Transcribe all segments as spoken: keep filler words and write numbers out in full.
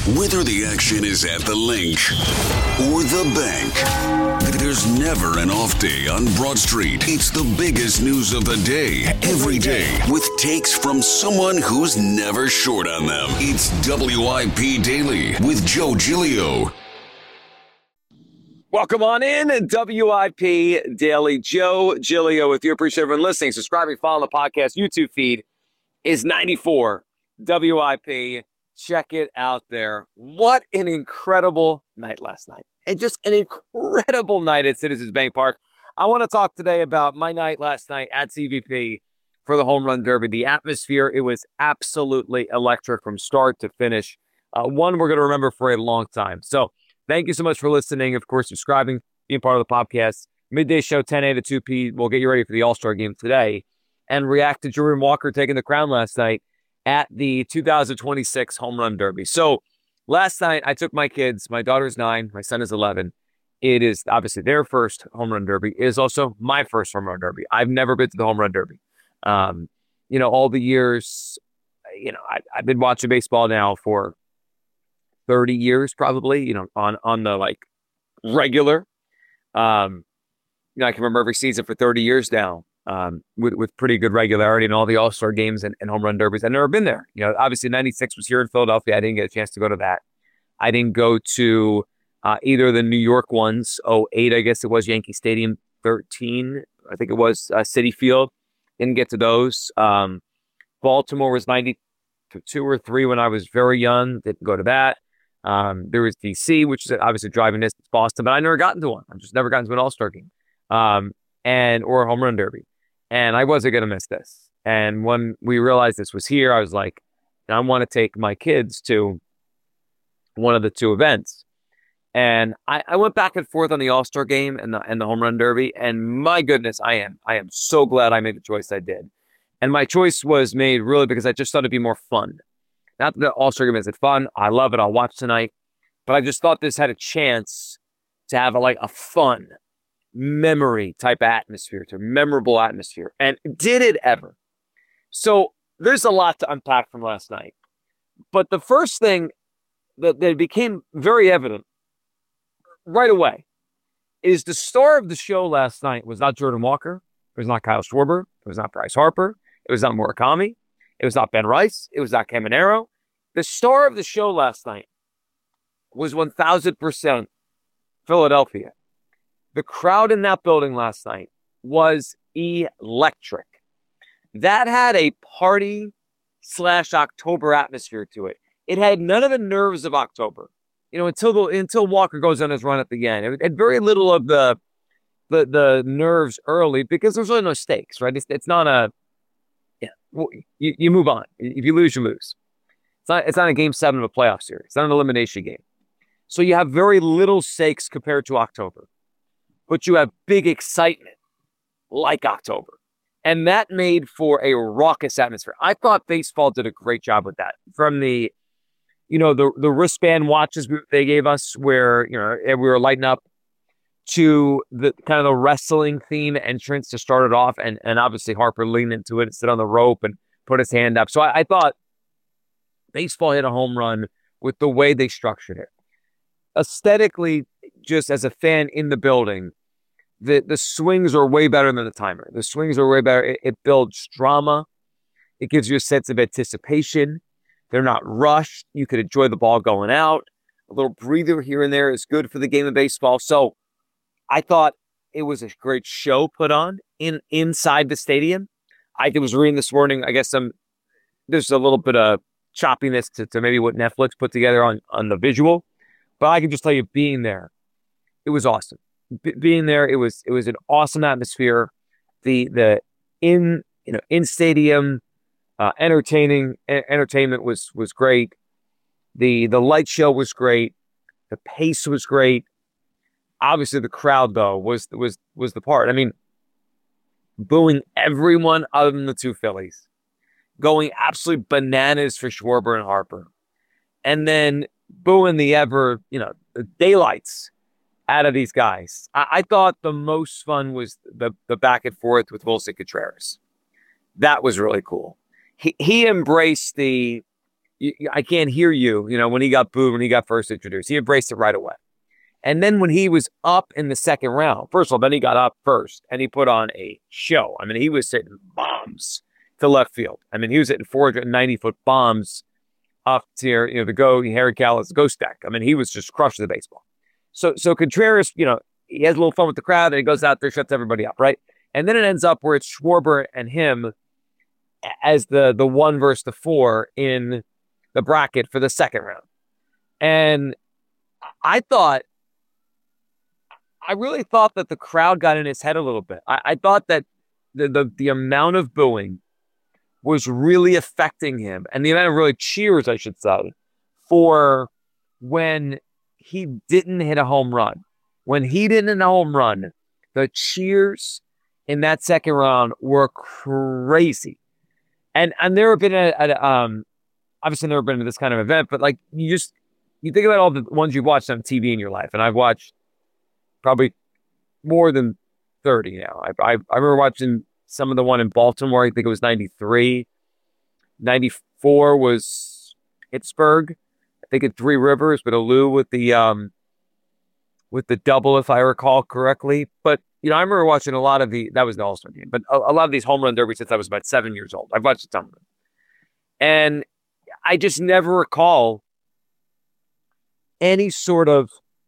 Whether the action is at the link or the bank, there's never an off day on Broad Street. It's the biggest news of the day, every day, with takes from someone who's never short on them. It's W I P Daily with Joe Giglio. Welcome on in, W I P Daily. Joe Giglio with you. Appreciate everyone listening, subscribing, following the podcast. YouTube feed is ninety-four W I P. Check it out there. What an incredible night last night. And just an incredible night at Citizens Bank Park. I want to talk today about my night last night at C V P for the Home Run Derby. The atmosphere, it was absolutely electric from start to finish. Uh, one we're going to remember for a long time. So thank you so much for listening. Of course, subscribing, being part of the podcast. Midday show, ten a to two p. We'll get you ready for the All-Star game today and react to Jordan Walker taking the crown last night at the two thousand twenty-six Home Run Derby. So last night, I took my kids. My daughter's nine. My son is eleven. It is obviously their first Home Run Derby. It is also my first Home Run Derby. I've never been to the Home Run Derby. Um, you know, all the years, you know, I, I've been watching baseball now for thirty years, probably, you know, on, on the like regular. Um, you know, I can remember every season for thirty years now. Um, with, with pretty good regularity in all the All-Star games and, and home run derbies. I've never been there. You know, obviously ninety-six was here in Philadelphia. I didn't get a chance to go to that. I didn't go to uh, either of the New York ones. oh eight, I guess it was Yankee Stadium. thirteen, I think it was uh, Citi Field. Didn't get to those. Um, Baltimore was ninety-two or three when I was very young. Didn't go to that. Um, there was D C, which is obviously driving distance, Boston, but I never gotten to one. I've just never gotten to an All-Star game um, and or a home run derby. And I wasn't going to miss this. And when we realized this was here, I was like, I want to take my kids to one of the two events. And I, I went back and forth on the All-Star game and the and the home run derby. And my goodness, I am I am so glad I made the choice I did. And my choice was made really because I just thought it'd be more fun. Not that the All-Star game isn't fun. I love it. I'll watch tonight. But I just thought this had a chance to have a, like a fun memory type atmosphere, to a memorable atmosphere. And did it ever? So there's a lot to unpack from last night. But the first thing that, that became very evident right away is the star of the show last night was not Jordan Walker. It was not Kyle Schwarber. It was not Bryce Harper. It was not Murakami. It was not Ben Rice. It was not Caminero. The star of the show last night was one thousand percent Philadelphia. The crowd in that building last night was electric. That had a party slash October atmosphere to it. It had none of the nerves of October, you know, until the, until Walker goes on his run at the end. It had very little of the the the nerves early because there's really no stakes, right? It's, it's not a yeah. Well, you, you move on. If you lose, you lose. It's not it's not a game seven of a playoff series. It's not an elimination game. So you have very little stakes compared to October. But you have big excitement like October. And that made for a raucous atmosphere. I thought baseball did a great job with that. From the, you know, the, the wristband watches they gave us where, you know, we were lighting up to the kind of the wrestling theme entrance to start it off. And, and obviously Harper leaned into it and sit on the rope and put his hand up. So I, I thought baseball hit a home run with the way they structured it. Aesthetically, just as a fan in the building, the, the swings are way better than the timer. The swings are way better. It, it builds drama. It gives you a sense of anticipation. They're not rushed. You could enjoy the ball going out. A little breather here and there is good for the game of baseball. So I thought it was a great show put on in inside the stadium. I was reading this morning, I guess some there's a little bit of choppiness to, to maybe what Netflix put together on, on the visual. But I can just tell you, being there, it was awesome. B- being there, it was it was an awesome atmosphere. The the in you know in stadium uh, entertaining a- entertainment was was great. The the light show was great. The pace was great. Obviously, the crowd though was was was the part. I mean, booing everyone other than the two Phillies, going absolutely bananas for Schwarber and Harper, and then booing the ever, you know, the daylights out of these guys. I, I thought the most fun was the the back and forth with Wilson Contreras. That was really cool. He he embraced the, you, I can't hear you. You know, when he got booed, when he got first introduced, he embraced it right away. And then when he was up in the second round, first of all, then he got up first and he put on a show. I mean, he was hitting bombs to left field. I mean, he was hitting four hundred ninety foot bombs up to, you know, the go, Harry Callis ghost deck. I mean, he was just crushing the baseball. So, so Contreras, you know, he has a little fun with the crowd and he goes out there, shuts everybody up, right? And then it ends up where it's Schwarber and him as the the one versus the four in the bracket for the second round. And I thought, I really thought that the crowd got in his head a little bit. I, I thought that the, the the amount of booing was really affecting him, and the amount of really cheers, I should say, for when he didn't hit a home run. When he didn't hit a home run, the cheers in that second round were crazy. And and there have been a, a um obviously never been to this kind of event, but like you just you think about all the ones you've watched on T V in your life, and I've watched probably more than thirty now. I, I I remember watching some of the one in Baltimore. I think it was ninety-three. ninety-four was Pittsburgh. I think at Three Rivers with Alou with the um with the double, if I recall correctly. But you know, I remember watching a lot of the that was the All-Star game, but a, a lot of these home run derbies since I was about seven years old. I've watched a ton of them, and I just never recall any sort of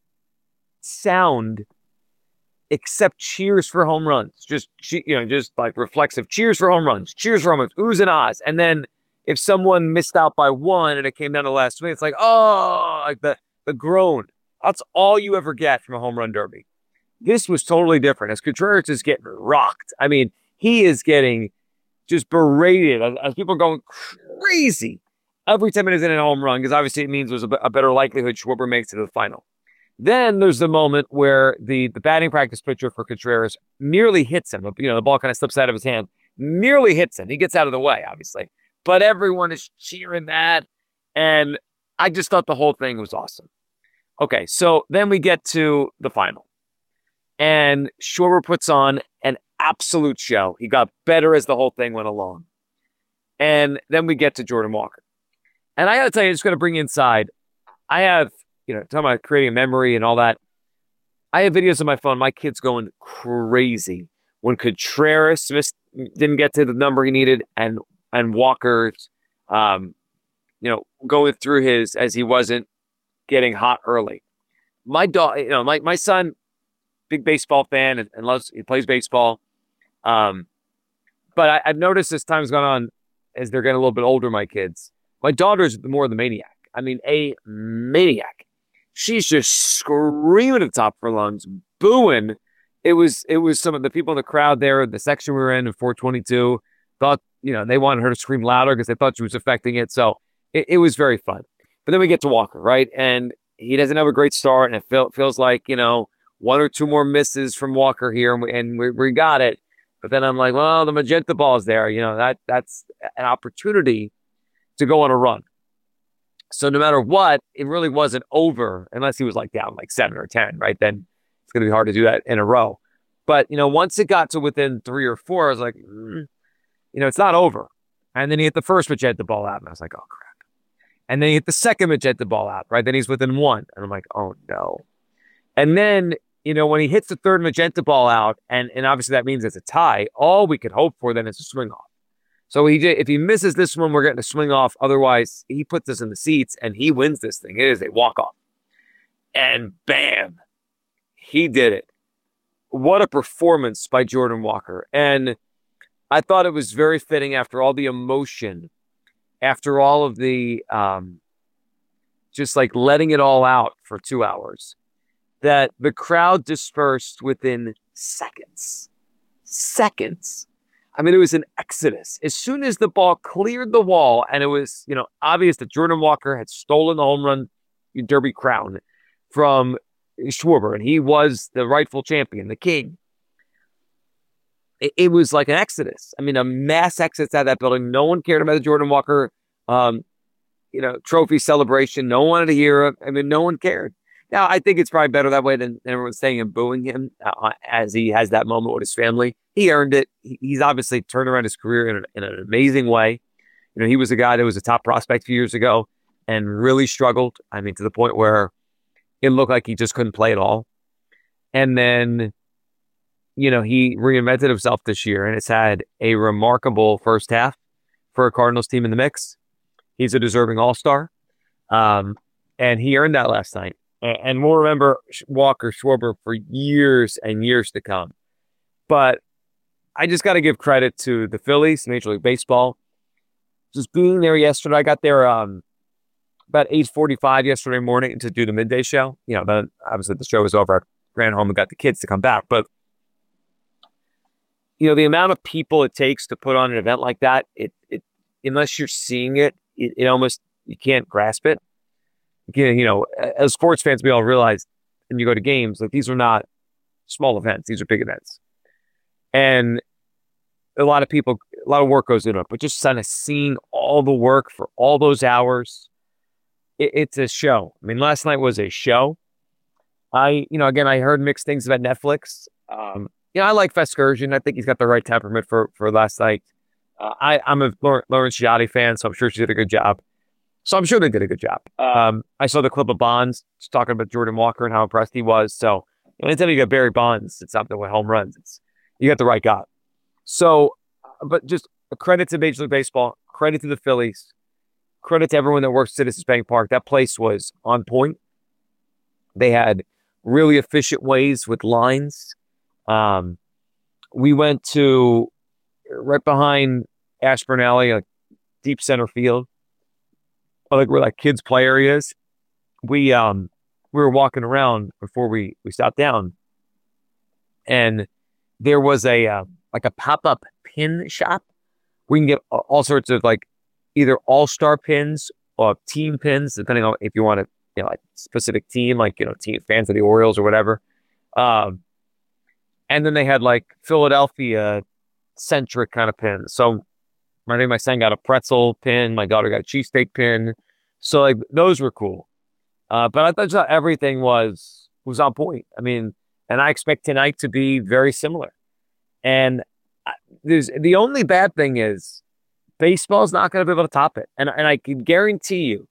sound except cheers for home runs. Just, you know, just like reflexive cheers for home runs, cheers for home runs, oohs and ahs. And then if someone missed out by one and it came down to the last swing, it's like, oh, like the, the groan. That's all you ever get from a home run derby. This was totally different. As Contreras is getting rocked. I mean, he is getting just berated as, as people are going crazy every time it is in a home run, because obviously it means there's a, a better likelihood Schwarber makes it to the final. Then there's the moment where the, the batting practice pitcher for Contreras nearly hits him. You know, the ball kind of slips out of his hand, nearly hits him. He gets out of the way, obviously. But everyone is cheering that. And I just thought the whole thing was awesome. Okay, so then we get to the final. And Schwarber puts on an absolute show. He got better as the whole thing went along. And then we get to Jordan Walker. And I got to tell you, just going to bring you inside. I have, you know, talking about creating a memory and all that. I have videos on my phone. My kid's going crazy when Contreras missed, didn't get to the number he needed, and and Walker's, um, you know, going through his as he wasn't getting hot early. My dog, you know, my my son, big baseball fan and, and loves he plays baseball. Um, but I, I've noticed as time's gone on, as they're getting a little bit older, my kids. My daughter's more the maniac. I mean, a maniac. She's just screaming at the top of her lungs, booing. It was it was some of the people in the crowd there, the section we were in, in four twenty-two, thought, you know, they wanted her to scream louder because they thought she was affecting it. So it, it was very fun. But then we get to Walker, right? And he doesn't have a great start, and it feel, feels like, you know, one or two more misses from Walker here, and we, and we, we got it. But then I'm like, well, the magenta ball is there. You know, that that's an opportunity to go on a run. So no matter what, it really wasn't over unless he was like down like seven or ten, right? Then it's going to be hard to do that in a row. But, you know, once it got to within three or four, I was like, mm, you know, it's not over. And then he hit the first magenta ball out, and I was like, oh, crap. And then he hit the second magenta ball out, right? Then he's within one. And I'm like, oh, no. And then, you know, when he hits the third magenta ball out, and, and obviously that means it's a tie, all we could hope for then is a swing off. So he did, if he misses this one, we're getting a swing off. Otherwise, he puts us in the seats and he wins this thing. It is a walk-off. And bam, he did it. What a performance by Jordan Walker. And I thought it was very fitting after all the emotion, after all of the, um, just like letting it all out for two hours, that the crowd dispersed within seconds. Seconds. I mean, it was an exodus. As soon as the ball cleared the wall, and it was, you know, obvious that Jordan Walker had stolen the home run derby crown from Schwarber, and he was the rightful champion, the king. It, it was like an exodus. I mean, a mass exodus out of that building. No one cared about the Jordan Walker, um, you know, trophy celebration. No one wanted to hear it. I mean, no one cared. Now, I think it's probably better that way than everyone saying and booing him uh, as he has that moment with his family. He earned it. He, he's obviously turned around his career in, a, in an amazing way. You know, he was a guy that was a top prospect a few years ago and really struggled. I mean, to the point where it looked like he just couldn't play at all. And then, you know, he reinvented himself this year and has had a remarkable first half for a Cardinals team in the mix. He's a deserving all-star. Um, and he earned that last night. And we'll remember Walker Schwarber for years and years to come. But I just got to give credit to the Phillies, Major League Baseball. Just being there yesterday, I got there um, about eight forty-five yesterday morning to do the midday show. You know, then obviously the show was over. I ran home and got the kids to come back. But, you know, the amount of people it takes to put on an event like that, it, it unless you're seeing it, it, it almost, you can't grasp it. You know, as sports fans, we all realize, and you go to games, like these are not small events. These are big events. And a lot of people, a lot of work goes into it, but just kind of seeing all the work for all those hours, it, it's a show. I mean, last night was a show. I, you know, again, I heard mixed things about Netflix. Um, you know, I like Vescursion. I think he's got the right temperament for, for last night. Uh, I, I'm a Lauren Ciotti fan, so I'm sure she did a good job. So I'm sure they did a good job. Um, I saw the clip of Bonds talking about Jordan Walker and how impressed he was. So anytime you got Barry Bonds, it's something with home runs. It's, you got the right guy. So, but just a credit to Major League Baseball, credit to the Phillies, credit to everyone that works at Citizens Bank Park. That place was on point. They had really efficient ways with lines. Um, we went to right behind Ashburn Alley, like deep center field. Like where like kids play areas, we um we were walking around before we we sat down, and there was a uh, like a pop up pin shop. We can get all sorts of like either all star pins or team pins, depending on if you want to, you know, like specific team, like you know, team fans of the Orioles or whatever. Um, and then they had like Philadelphia centric kind of pins. So my name, my son got a pretzel pin. My daughter got a cheesesteak pin. So like those were cool. Uh, but I thought everything was was on point. I mean, and I expect tonight to be very similar. And there's the only bad thing is baseball's not going to be able to top it. And and I can guarantee you,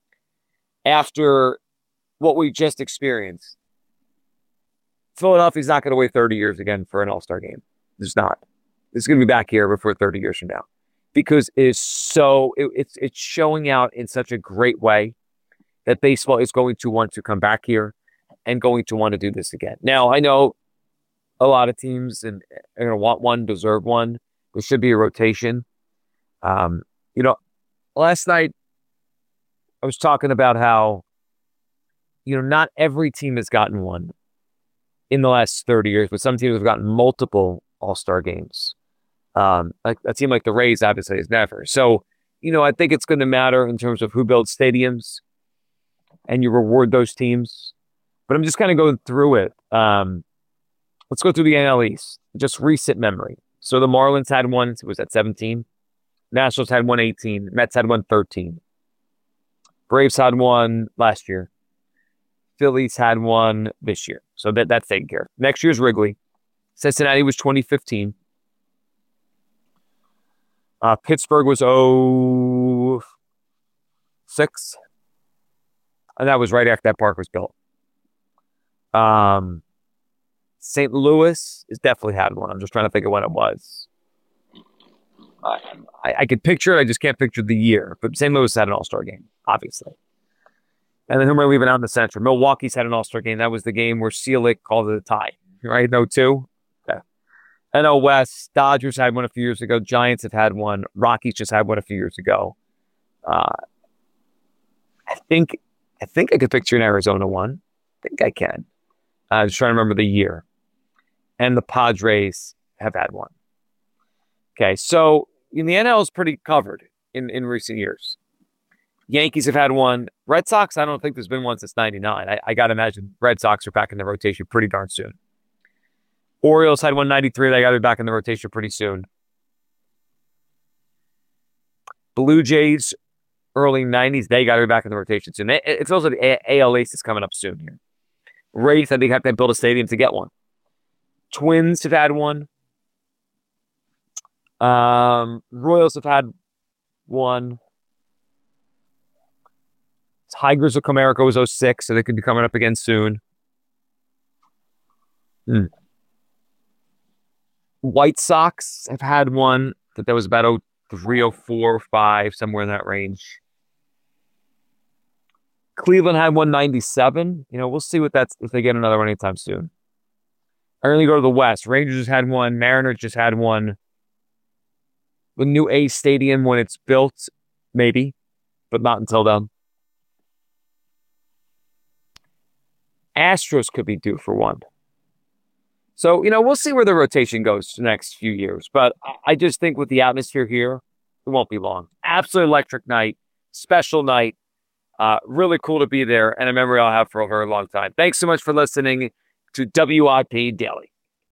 after what we just experienced, Philadelphia's not going to wait thirty years again for an All-Star game. It's not. It's going to be back here before thirty years from now. Because it is so, it, it's it's showing out in such a great way that baseball is going to want to come back here and going to want to do this again. Now, I know a lot of teams and are going to want one, deserve one. There should be a rotation. Um, you know, last night I was talking about how, you know, not every team has gotten one in the last thirty years, but some teams have gotten multiple All-Star games. Um, like a team like the Rays obviously has never. So, you know, I think it's going to matter in terms of who builds stadiums and you reward those teams. But I'm just kind of going through it. Um, let's go through the N L East. Just recent memory. So the Marlins had one. It was at seventeen. Nationals had one eighteen. Mets had one thirteen. Braves had one last year. Phillies had one this year. So that, that's taken care of. Next year's Wrigley. Cincinnati was twenty fifteen. Uh, Pittsburgh was oh six. And that was right after that park was built. Um, Saint Louis has definitely had one. I'm just trying to think of when it was. I, I, I could picture it. I just can't picture the year. But Saint Louis had an All-Star game, obviously. And then who am I leaving out in the center? Milwaukee's had an All-Star game. That was the game where Seelig called it a tie. Right? No two? Okay. N L West, Dodgers had one a few years ago. Giants have had one. Rockies just had one a few years ago. Uh, I think I think I could picture an Arizona one. I think I can. I was trying to remember the year. And the Padres have had one. Okay, so in the N L is pretty covered in, in recent years. Yankees have had one. Red Sox, I don't think there's been one since ninety-nine. I, I got to imagine Red Sox are back in the rotation pretty darn soon. Orioles had one ninety-three. They got to be back in the rotation pretty soon. Blue Jays, early nineties, they got to be back in the rotation soon. It, it feels like the A L East is coming up soon here. Rays, I think, have to build a stadium to get one. Twins have had one. Um, Royals have had one. Tigers of Comerica was oh six, so they could be coming up again soon. Hmm. White Sox have had one that that was about oh three, oh four, oh five, somewhere in that range. Cleveland had one ninety-seven. You know, we'll see what that's if they get another one anytime soon. I really go to the West. Rangers just had one. Mariners just had one. The new A Stadium, when it's built, maybe, but not until then. Astros could be due for one. So, you know, we'll see where the rotation goes the next few years. But I just think with the atmosphere here, it won't be long. Absolute electric night, special night. Uh, really cool to be there, and a memory I'll have for a very long time. Thanks so much for listening to W I P Daily.